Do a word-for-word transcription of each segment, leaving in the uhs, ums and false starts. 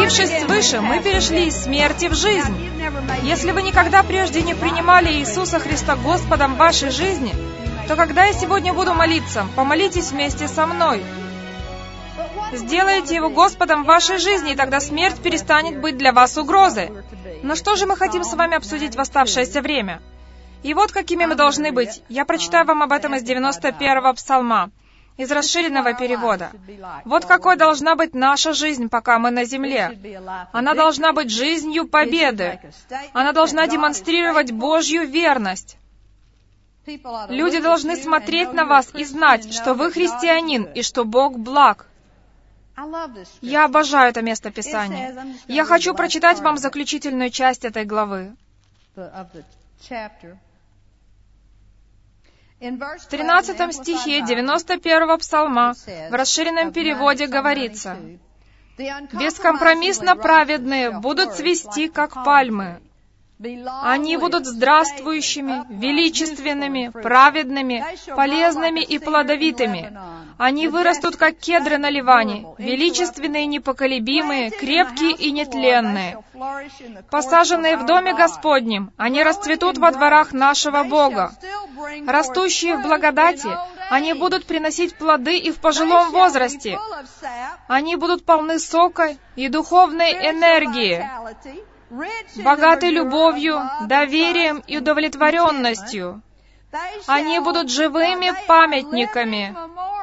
Родившись свыше, мы перешли из смерти в жизнь. Если вы никогда прежде не принимали Иисуса Христа Господом в вашей жизни, то когда я сегодня буду молиться, помолитесь вместе со мной. Сделайте Его Господом в вашей жизни, и тогда смерть перестанет быть для вас угрозой. Но что же мы хотим с вами обсудить в оставшееся время? И вот какими мы должны быть. Я прочитаю вам об этом из девяносто первого псалма, из расширенного перевода. Вот какой должна быть наша жизнь, пока мы на земле. Она должна быть жизнью победы. Она должна демонстрировать Божью верность. Люди должны смотреть на вас и знать, что вы христианин и что Бог благ. Я обожаю это место Писания. Я хочу прочитать вам заключительную часть этой главы. В тринадцатом стихе девяносто первого псалма в расширенном переводе говорится: «Бескомпромиссно праведные будут цвести, как пальмы. Они будут здравствующими, величественными, праведными, полезными и плодовитыми. Они вырастут, как кедры на Ливане, величественные, непоколебимые, крепкие и нетленные. Посаженные в доме Господнем, они расцветут во дворах нашего Бога. Растущие в благодати, они будут приносить плоды и в пожилом возрасте. Они будут полны сока и духовной энергии, богаты любовью, доверием и удовлетворенностью. Они будут живыми памятниками.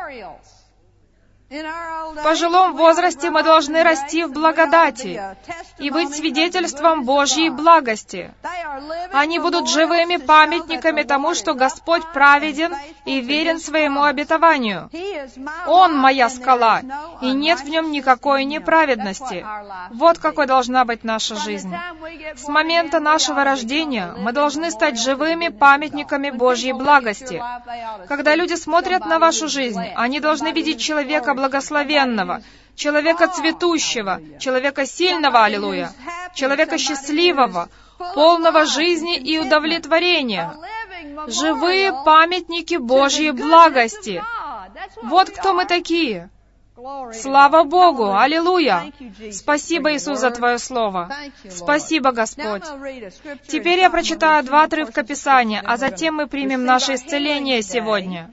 В пожилом возрасте мы должны расти в благодати и быть свидетельством Божьей благости. Они будут живыми памятниками тому, что Господь праведен и верен своему обетованию. Он моя скала, и нет в нем никакой неправедности. Вот какой должна быть наша жизнь. С момента нашего рождения мы должны стать живыми памятниками Божьей благости. Когда люди смотрят на вашу жизнь, они должны видеть человека благословенного, человека цветущего, человека сильного, аллилуйя, человека счастливого, полного жизни и удовлетворения. Живые памятники Божьей благости. Вот кто мы такие. Слава Богу! Аллилуйя! Спасибо, Иисус, за Твое Слово. Спасибо, Господь. Теперь я прочитаю два отрывка Писания, а затем мы примем наше исцеление сегодня.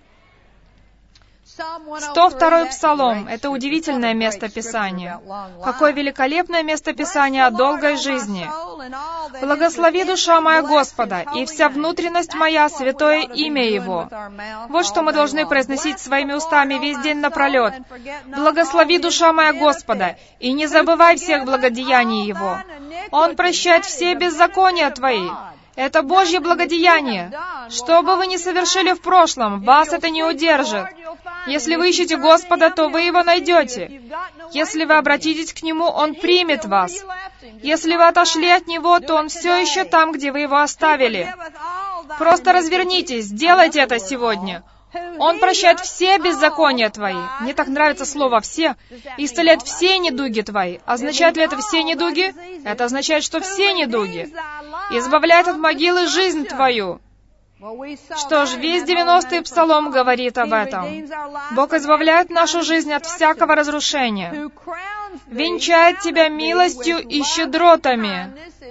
сто второй Псалом — это удивительное место Писания. Какое великолепное место Писания о долгой жизни. «Благослови, душа моя, Господа, и вся внутренность моя, святое имя Его». Вот что мы должны произносить своими устами весь день напролет. «Благослови, душа моя, Господа, и не забывай всех благодеяний Его. Он прощает все беззакония твои». Это Божье благодеяние. Что бы вы ни совершили в прошлом, вас это не удержит. Если вы ищете Господа, то вы Его найдете. Если вы обратитесь к Нему, Он примет вас. Если вы отошли от Него, то Он все еще там, где вы Его оставили. Просто развернитесь, сделайте это сегодня. Он прощает все беззакония твои. Мне так нравится слово «все». Исцеляет все недуги твои. Означает ли это все недуги? Это означает, что все недуги. Избавляет от могилы жизнь твою. Что ж, весь девяностый Псалом говорит об этом. Бог избавляет нашу жизнь от всякого разрушения. Венчает тебя милостью и щедротами.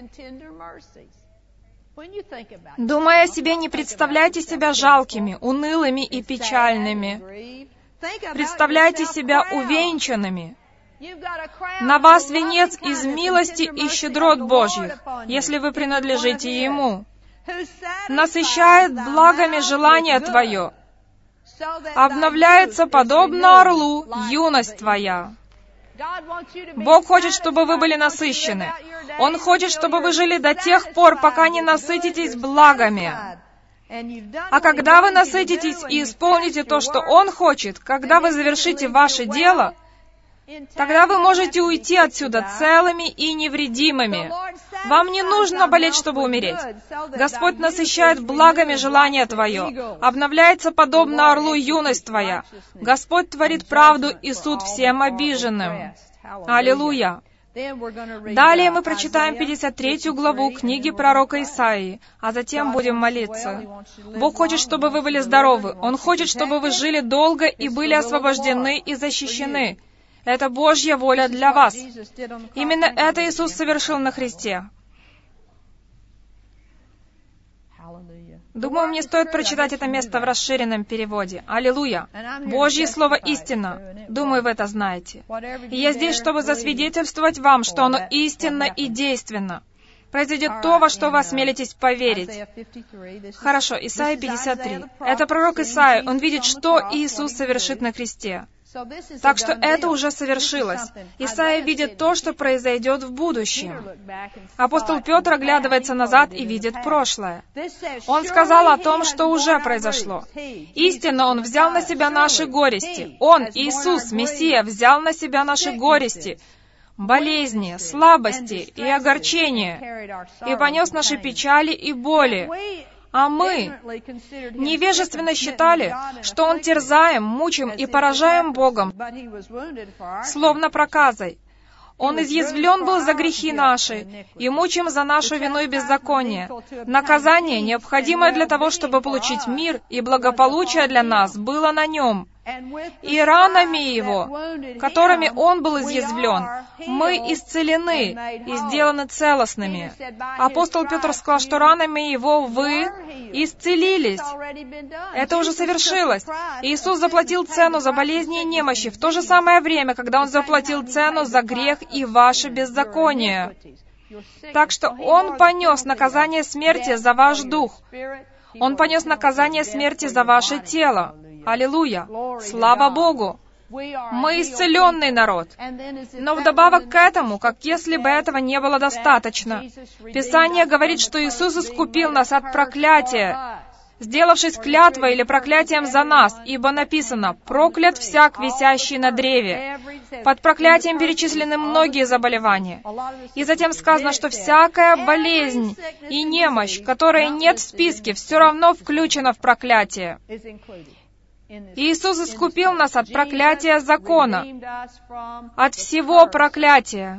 Думая о себе, не представляйте себя жалкими, унылыми и печальными. Представляйте себя увенчанными. На вас венец из милости и щедрот Божьих, если вы принадлежите Ему. Насыщает благами желание твое. Обновляется подобно орлу юность твоя. Бог хочет, чтобы вы были насыщены. Он хочет, чтобы вы жили до тех пор, пока не насытитесь благами. А когда вы насытитесь и исполните то, что Он хочет, когда вы завершите ваше дело, тогда вы можете уйти отсюда целыми и невредимыми. Вам не нужно болеть, чтобы умереть. Господь насыщает благами желание твое. Обновляется подобно орлу юность твоя. Господь творит правду и суд всем обиженным. Аллилуйя! Далее мы прочитаем пятьдесят третью главу книги пророка Исаии, а затем будем молиться. Бог хочет, чтобы вы были здоровы. Он хочет, чтобы вы жили долго и были освобождены и защищены. Это Божья воля для вас. Именно это Иисус совершил на кресте. Думаю, мне стоит прочитать это место в расширенном переводе. Аллилуйя! Божье Слово истина. Думаю, вы это знаете. И я здесь, чтобы засвидетельствовать вам, что оно истинно и действенно. Произойдет то, во что вы осмелитесь поверить. Хорошо, Исайя пятьдесят три. Это пророк Исайя. Он видит, что Иисус совершит на кресте. Так что это уже совершилось. Исайя видит то, что произойдет в будущем. Апостол Петр оглядывается назад и видит прошлое. Он сказал о том, что уже произошло. Истинно, Он взял на себя наши горести. Он, Иисус, Мессия, взял на себя наши горести, болезни, слабости и огорчения, и понес наши печали и боли. А мы невежественно считали, что Он терзаем, мучим и поражаем Богом, словно проказой. Он изъязвлен был за грехи наши, и мучим за нашу вину и беззаконие. Наказание, необходимое для того, чтобы получить мир и благополучие для нас, было на Нем. И ранами Его, которыми Он был изъязвлен, мы исцелены и сделаны целостными. Апостол Петр сказал, что ранами Его вы исцелились. Это уже совершилось. Иисус заплатил цену за болезни и немощи в то же самое время, когда Он заплатил цену за грех и ваше беззаконие. Так что Он понес наказание смерти за ваш дух. Он понес наказание смерти за ваше тело. Аллилуйя! Слава Богу! Мы исцеленный народ. Но вдобавок к этому, как если бы этого не было достаточно, Писание говорит, что Иисус искупил нас от проклятия, сделавшись клятвой или проклятием за нас, ибо написано: «Проклят всяк, висящий на древе». Под проклятием перечислены многие заболевания. И затем сказано, что всякая болезнь и немощь, которой нет в списке, все равно включена в проклятие. Иисус искупил нас от проклятия закона, от всего проклятия.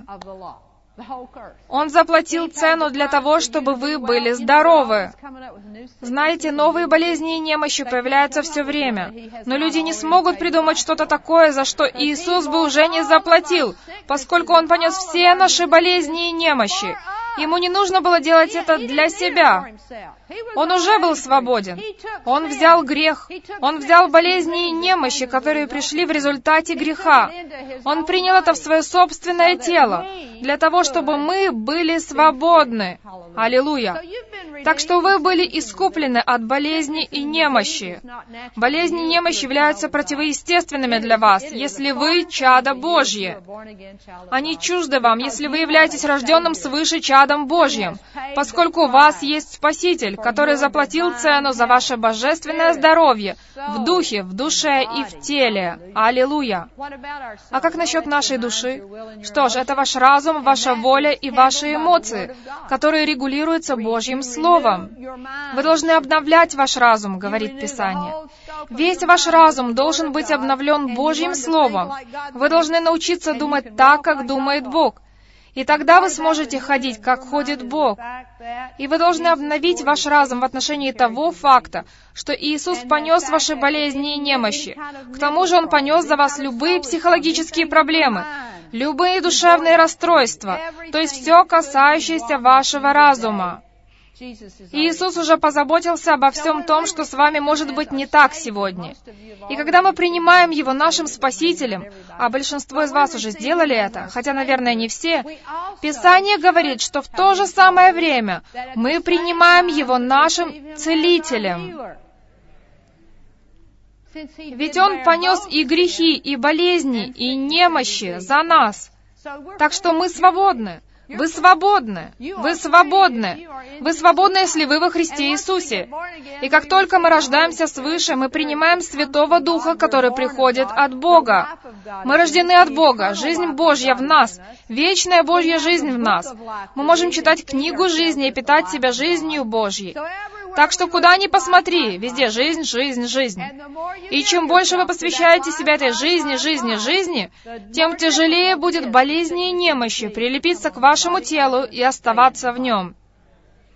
Он заплатил цену для того, чтобы вы были здоровы. Знаете, новые болезни и немощи появляются все время, но люди не смогут придумать что-то такое, за что Иисус бы уже не заплатил, поскольку Он понес все наши болезни и немощи. Ему не нужно было делать это для себя. Он уже был свободен. Он взял грех. Он взял болезни и немощи, которые пришли в результате греха. Он принял это в свое собственное тело, для того, чтобы мы были свободны. Аллилуйя! Так что вы были искуплены от болезни и немощи. Болезни и немощи являются противоестественными для вас, если вы чадо Божье. Они чужды вам, если вы являетесь рожденным свыше чадом Божьим, поскольку у вас есть Спаситель, который заплатил цену за ваше божественное здоровье в духе, в душе и в теле. Аллилуйя! А как насчет нашей души? Что ж, это ваш разум, ваша воля и ваши эмоции, которые регулируются Божьим Словом. Вы должны обновлять ваш разум, говорит Писание. Весь ваш разум должен быть обновлен Божьим Словом. Вы должны научиться думать так, как думает Бог. И тогда вы сможете ходить, как ходит Бог. И вы должны обновить ваш разум в отношении того факта, что Иисус понес ваши болезни и немощи. К тому же Он понес за вас любые психологические проблемы, любые душевные расстройства, то есть все, касающееся вашего разума. Иисус уже позаботился обо всем том, что с вами может быть не так сегодня. И когда мы принимаем Его нашим Спасителем, а большинство из вас уже сделали это, хотя, наверное, не все, Писание говорит, что в то же самое время мы принимаем Его нашим Целителем. Ведь Он понес и грехи, и болезни, и немощи за нас. Так что мы свободны. Вы свободны. Вы свободны. Вы свободны, если вы во Христе Иисусе. И как только мы рождаемся свыше, мы принимаем Святого Духа, который приходит от Бога. Мы рождены от Бога. Жизнь Божья в нас. Вечная Божья жизнь в нас. Мы можем читать книгу жизни и питать себя жизнью Божьей. Так что куда ни посмотри, везде жизнь, жизнь, жизнь. И чем больше вы посвящаете себя этой жизни, жизни, жизни, тем тяжелее будет болезни и немощи прилепиться к вашему телу и оставаться в нем.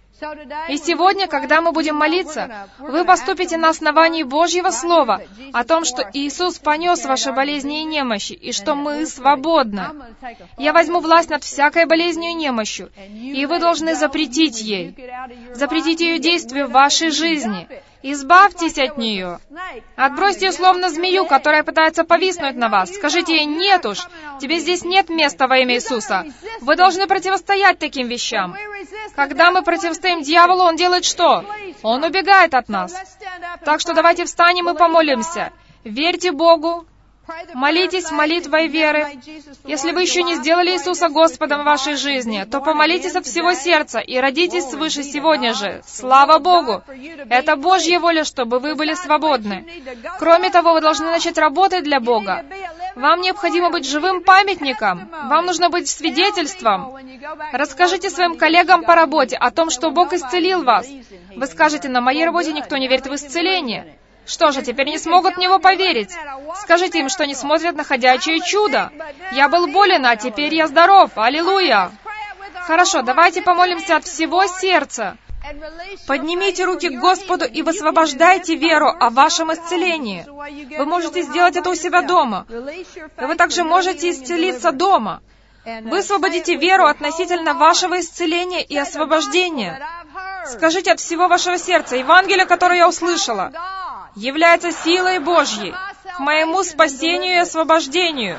И сегодня, когда мы будем молиться, вы поступите на основании Божьего Слова о том, что Иисус понес ваши болезни и немощи, и что мы свободны. Я возьму власть над всякой болезнью и немощью, и вы должны запретить ей, запретить ее действие в вашей жизни. Избавьтесь от нее. Отбросьте ее словно змею, которая пытается повиснуть на вас. Скажите ей: «Нет уж, тебе здесь нет места во имя Иисуса». Вы должны противостоять таким вещам. Когда мы противостоим дьяволу, он делает что? Он убегает от нас. Так что давайте встанем и помолимся. Верьте Богу. Молитесь молитвой веры. Если вы еще не сделали Иисуса Господом в вашей жизни, то помолитесь от всего сердца и родитесь свыше сегодня же. Слава Богу! Это Божья воля, чтобы вы были свободны. Кроме того, вы должны начать работать для Бога. Вам необходимо быть живым памятником. Вам нужно быть свидетельством. Расскажите своим коллегам по работе о том, что Бог исцелил вас. Вы скажете: «На моей работе никто не верит в исцеление». Что же, теперь не смогут в него поверить? Скажите им, что не смотрят на ходячее чудо. Я был болен, а теперь я здоров. Аллилуйя! Хорошо, давайте помолимся от всего сердца. Поднимите руки к Господу и высвобождайте веру о вашем исцелении. Вы можете сделать это у себя дома. И вы также можете исцелиться дома. Высвободите веру относительно вашего исцеления и освобождения. Скажите от всего вашего сердца: «Евангелие, которое я услышала, является силой Божьей к моему спасению и освобождению.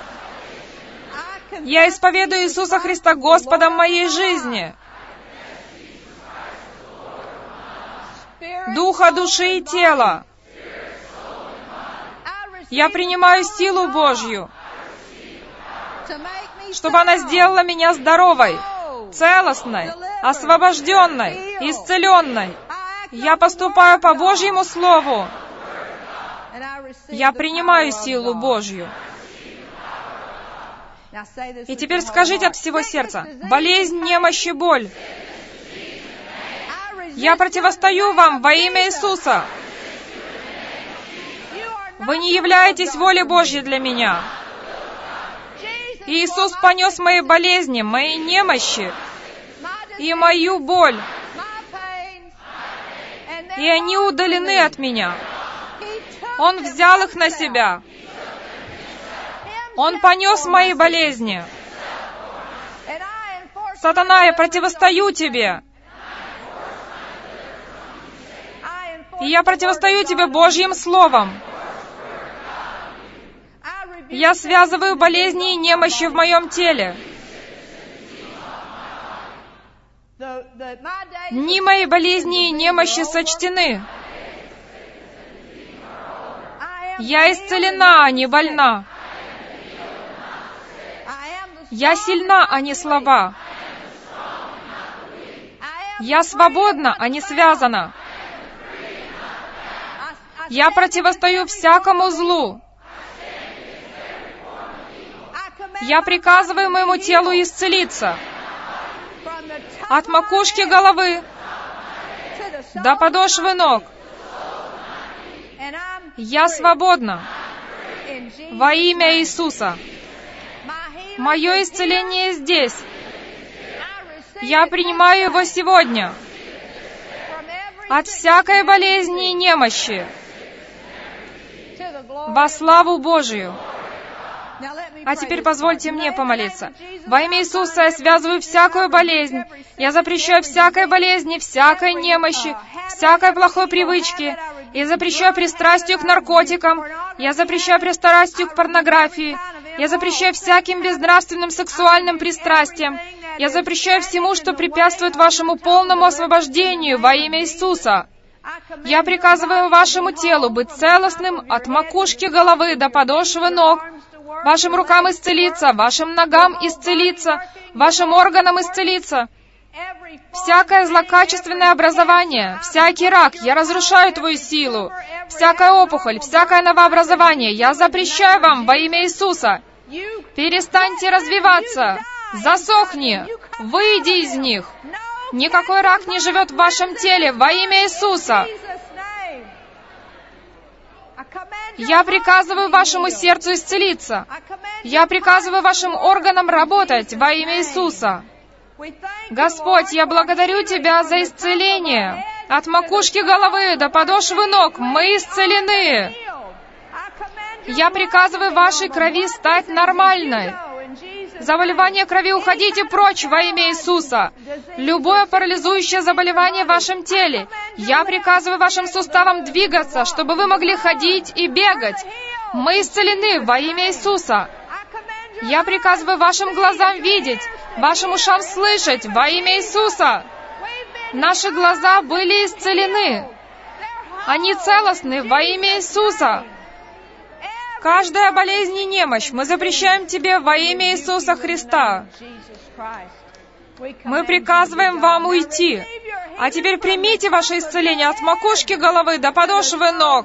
Я исповедую Иисуса Христа Господом моей жизни. Духа, души и тела. Я принимаю силу Божью, чтобы она сделала меня здоровой, целостной, освобожденной, исцеленной. Я поступаю по Божьему Слову. Я принимаю силу Божью». И теперь скажите от всего сердца: «Болезнь, немощь и боль, я противостою вам во имя Иисуса. Вы не являетесь волей Божьей для меня. Иисус понес мои болезни, мои немощи и мою боль, и они удалены от меня. Он взял их на себя. Он понес мои болезни. Сатана, я противостою тебе. И я противостою тебе Божьим Словом. Я связываю болезни и немощи в моем теле. Дни моей болезни и немощи сочтены. Я исцелена, а не больна. Я сильна, а не слаба. Я свободна, а не связана. Я противостою всякому злу. Я приказываю моему телу исцелиться от макушки головы до подошвы ног. Я свободна во имя Иисуса. Мое исцеление здесь. Я принимаю его сегодня от всякой болезни и немощи во славу Божию. А теперь позвольте мне помолиться. Во имя Иисуса я связываю всякую болезнь. Я запрещаю всякой болезни, всякой немощи, всякой плохой привычки. Я запрещаю пристрастию к наркотикам. Я запрещаю пристрастию к порнографии. Я запрещаю всяким безнравственным сексуальным пристрастиям. Я запрещаю всему, что препятствует вашему полному освобождению во имя Иисуса. Я приказываю вашему телу быть целостным от макушки головы до подошвы ног, вашим рукам исцелиться, вашим ногам исцелиться, вашим органам исцелиться. Всякое злокачественное образование, всякий рак, я разрушаю твою силу. Всякая опухоль, всякое новообразование, я запрещаю вам во имя Иисуса. Перестаньте развиваться. Засохни. Выйди из них. Никакой рак не живет в вашем теле во имя Иисуса. Я приказываю вашему сердцу исцелиться. Я приказываю вашим органам работать во имя Иисуса. Господь, я благодарю Тебя за исцеление. От макушки головы до подошвы ног мы исцелены. Я приказываю вашей крови стать нормальной. Заболевание крови, уходите прочь во имя Иисуса. Любое парализующее заболевание в вашем теле, я приказываю вашим суставам двигаться, чтобы вы могли ходить и бегать. Мы исцелены во имя Иисуса. Я приказываю вашим глазам видеть, вашим ушам слышать во имя Иисуса. Наши глаза были исцелены. Они целостны во имя Иисуса. Каждая болезнь и немощь мы запрещаем Тебе во имя Иисуса Христа. Мы приказываем вам уйти. А теперь примите ваше исцеление от макушки головы до подошвы ног.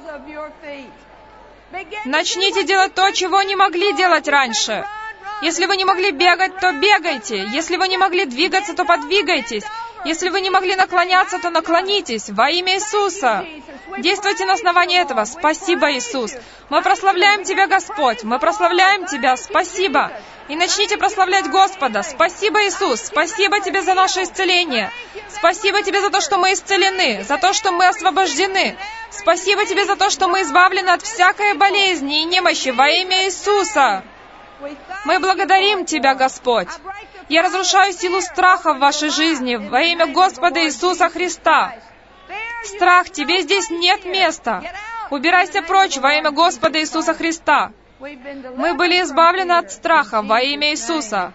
Начните делать то, чего не могли делать раньше. Если вы не могли бегать, то бегайте. Если вы не могли двигаться, то подвигайтесь. Если вы не могли наклоняться, то наклонитесь во имя Иисуса. Действуйте на основании этого. Спасибо, Иисус. Мы прославляем Тебя, Господь. Мы прославляем Тебя. Спасибо. И начните прославлять Господа. Спасибо, Иисус. Спасибо Тебе за наше исцеление. Спасибо Тебе за то, что мы исцелены, за то, что мы освобождены. Спасибо Тебе за то, что мы избавлены от всякой болезни и немощи во имя Иисуса. Мы благодарим Тебя, Господь. Я разрушаю силу страха в вашей жизни во имя Господа Иисуса Христа. Страх, тебе здесь нет места. Убирайся прочь во имя Господа Иисуса Христа. Мы были избавлены от страха во имя Иисуса.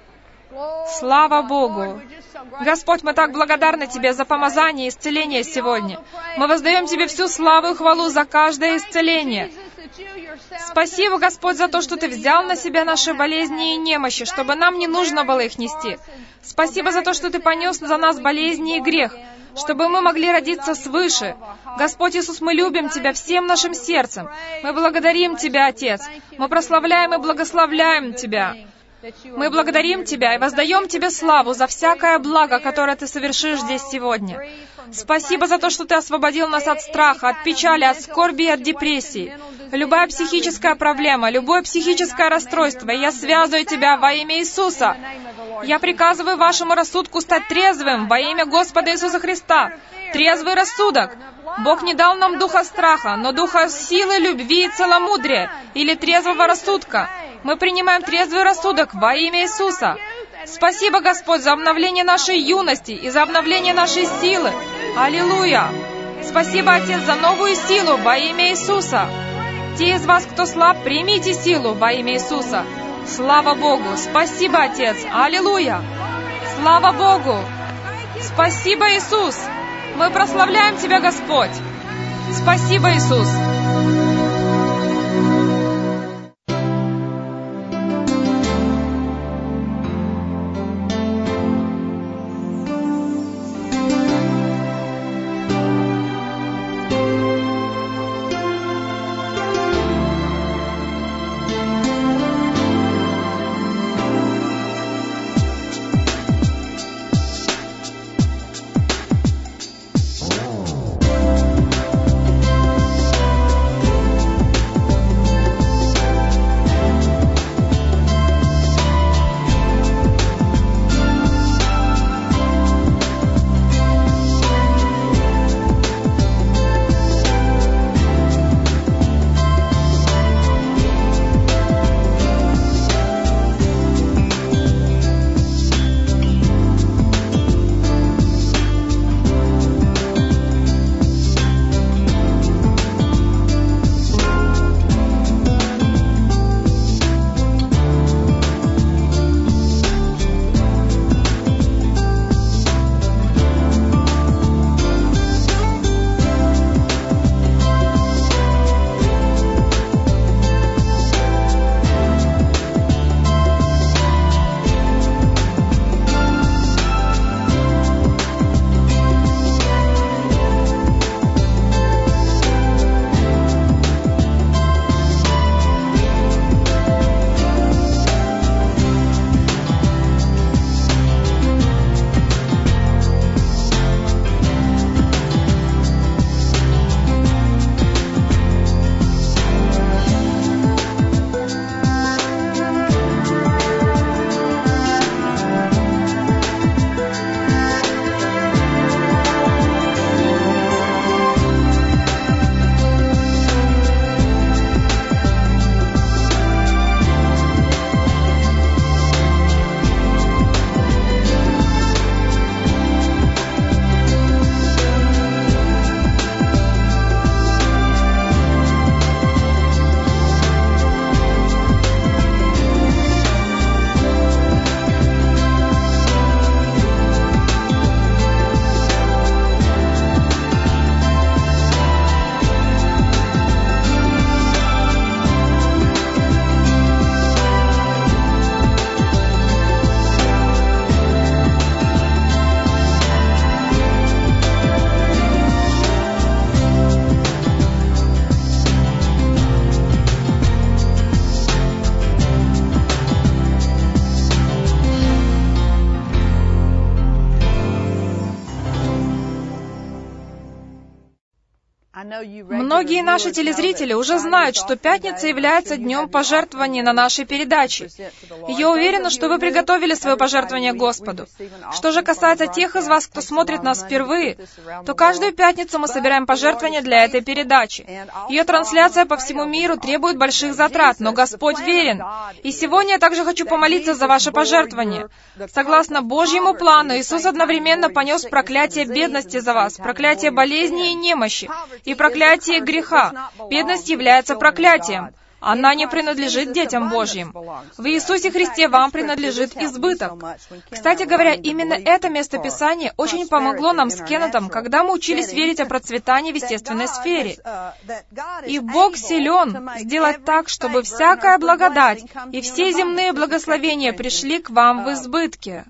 Слава Богу! Господь, мы так благодарны Тебе за помазание и исцеление сегодня. Мы воздаем Тебе всю славу и хвалу за каждое исцеление. Спасибо, Господь, за то, что Ты взял на себя наши болезни и немощи, чтобы нам не нужно было их нести. Спасибо за то, что Ты понес за нас болезни и грех, чтобы мы могли родиться свыше. Господь Иисус, мы любим Тебя всем нашим сердцем. Мы благодарим Тебя, Отец. Мы прославляем и благословляем Тебя. Мы благодарим Тебя и воздаем Тебе славу за всякое благо, которое Ты совершишь здесь сегодня. Спасибо за то, что Ты освободил нас от страха, от печали, от скорби и от депрессии. Любая психическая проблема, любое психическое расстройство, я связываю Тебя во имя Иисуса. Я приказываю вашему рассудку стать трезвым во имя Господа Иисуса Христа. Трезвый рассудок. Бог не дал нам духа страха, но духа силы, любви и целомудрия, или трезвого рассудка. Мы принимаем трезвый рассудок во имя Иисуса. Спасибо, Господь, за обновление нашей юности и за обновление нашей силы. Аллилуйя! Спасибо, Отец, за новую силу во имя Иисуса. Те из вас, кто слаб, примите силу во имя Иисуса. Слава Богу! Спасибо, Отец! Аллилуйя! Слава Богу! Спасибо, Иисус! Мы прославляем Тебя, Господь! Спасибо, Иисус! Многие наши телезрители уже знают, что пятница является днем пожертвований на нашей передаче. И я уверена, что вы приготовили свое пожертвование Господу. Что же касается тех из вас, кто смотрит нас впервые, то каждую пятницу мы собираем пожертвования для этой передачи. Ее трансляция по всему миру требует больших затрат, но Господь верен. И сегодня я также хочу помолиться за ваше пожертвование. Согласно Божьему плану, Иисус одновременно понес проклятие бедности за вас, проклятие болезни и немощи, и проклятие греха. Бедность является проклятием. Она не принадлежит детям Божьим. В Иисусе Христе вам принадлежит избыток. Кстати говоря, именно это местописание очень помогло нам с Кеннетом, когда мы учились верить о процветании в естественной сфере. И Бог силен сделать так, чтобы всякая благодать и все земные благословения пришли к вам в избытке.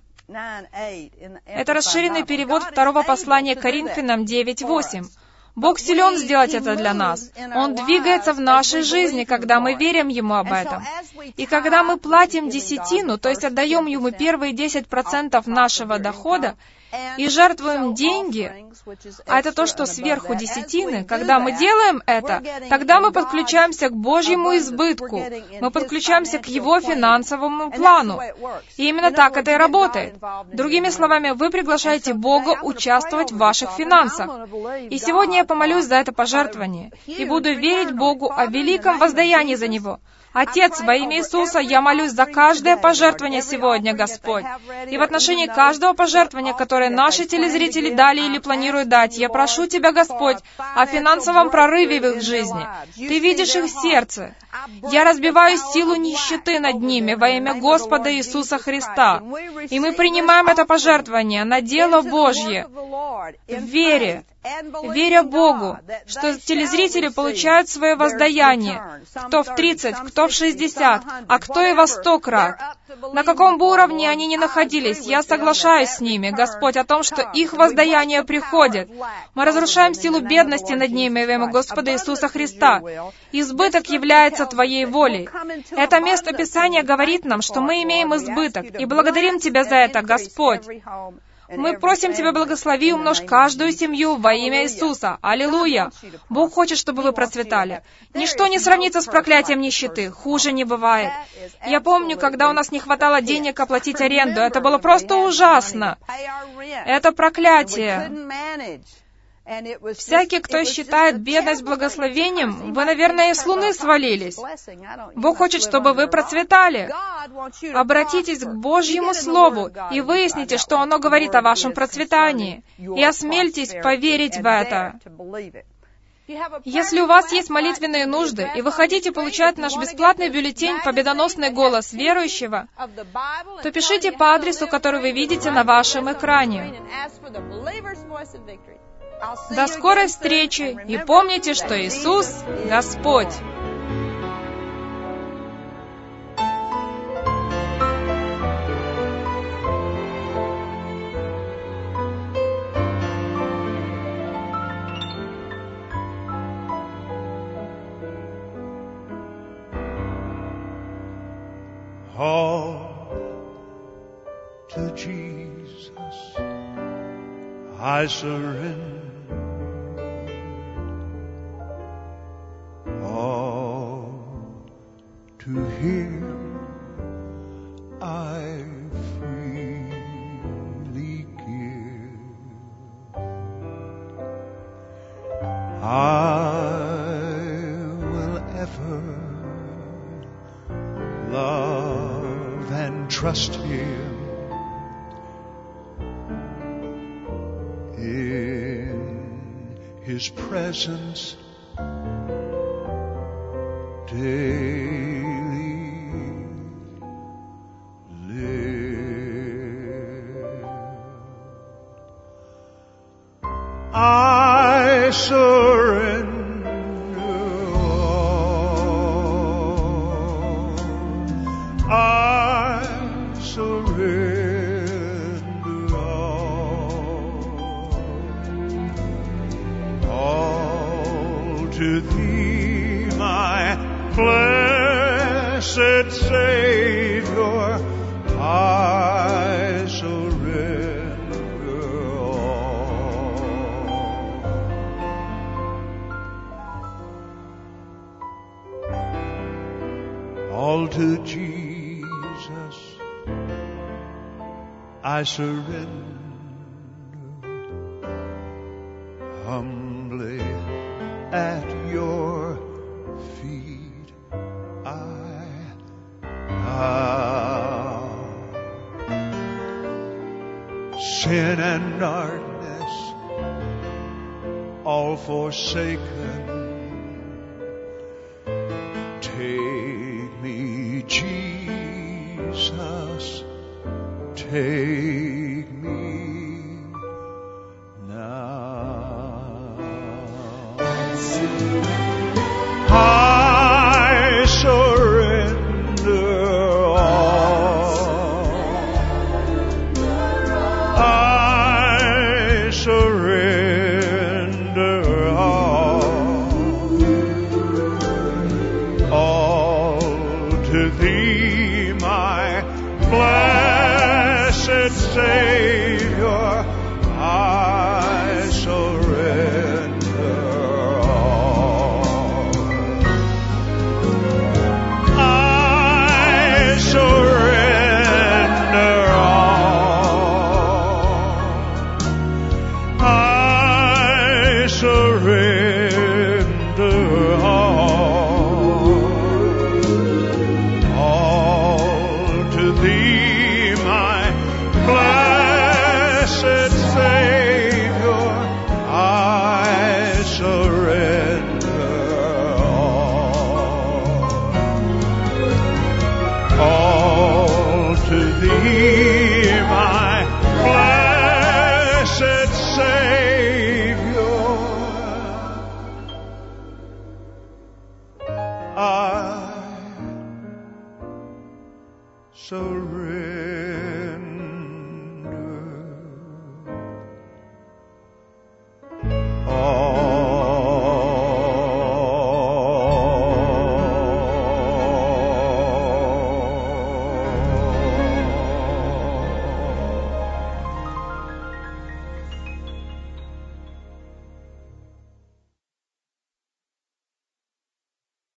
Это расширенный перевод второго послания Коринфянам девять восемь. Бог силен сделать это для нас. Он двигается в нашей жизни, когда мы верим Ему об этом. И когда мы платим десятину, то есть отдаем Ему первые десять процентов нашего дохода, и жертвуем деньги, а это то, что сверху десятины, когда мы делаем это, тогда мы подключаемся к Божьему избытку, мы подключаемся к Его финансовому плану. И именно так это и работает. Другими словами, вы приглашаете Бога участвовать в ваших финансах. И сегодня я помолюсь за это пожертвование, и буду верить Богу о великом воздаянии за него. Отец, во имя Иисуса, я молюсь за каждое пожертвование сегодня, Господь. И в отношении каждого пожертвования, которое наши телезрители дали или планируют дать, я прошу Тебя, Господь, о финансовом прорыве в их жизни. Ты видишь их сердце. Я разбиваю силу нищеты над ними во имя Господа Иисуса Христа. И мы принимаем это пожертвование на дело Божье в вере, веря Богу, что телезрители получают свое воздаяние, кто в тридцать, кто в шестьдесят, а кто и во сто крат. На каком бы уровне они ни находились, я соглашаюсь с ними, Господь, о том, что их воздаяние приходит. Мы разрушаем силу бедности над ними во имя Господа Иисуса Христа. Избыток является Твоей волей. Это место Писания говорит нам, что мы имеем избыток, и благодарим Тебя за это, Господь. Мы просим Тебя, благослови и умножь каждую семью во имя Иисуса. Аллилуйя! Бог хочет, чтобы вы процветали. Ничто не сравнится с проклятием нищеты. Хуже не бывает. Я помню, когда у нас не хватало денег оплатить аренду. Это было просто ужасно. Это проклятие. Всякий, кто считает бедность благословением, вы, наверное, и с луны свалились. Бог хочет, чтобы вы процветали. Обратитесь к Божьему Слову и выясните, что оно говорит о вашем процветании, и осмельтесь поверить в это. Если у вас есть молитвенные нужды, и вы хотите получать наш бесплатный бюллетень «Победоносный голос верующего», то пишите по адресу, который вы видите на вашем экране. До скорой встречи, и помните, что Иисус — Господь. All to Jesus I surrender. To Him I freely give. I will ever love and trust Him in His presence daily. I surrender all. I surrender all. All to Thee, my blessed Savior, I surrender. to Jesus I surrender. Humbly at your feet I bow. Sin and darkness all forsaken, take me, Jesus, take me now. I surrender all. I surrender all. All to Thee, my blessed Savior, I surrender all. I surrender all. I surrender all. All to Thee, my blessed Savior, I surrender all. All to Thee, my blessed Savior, I surrender.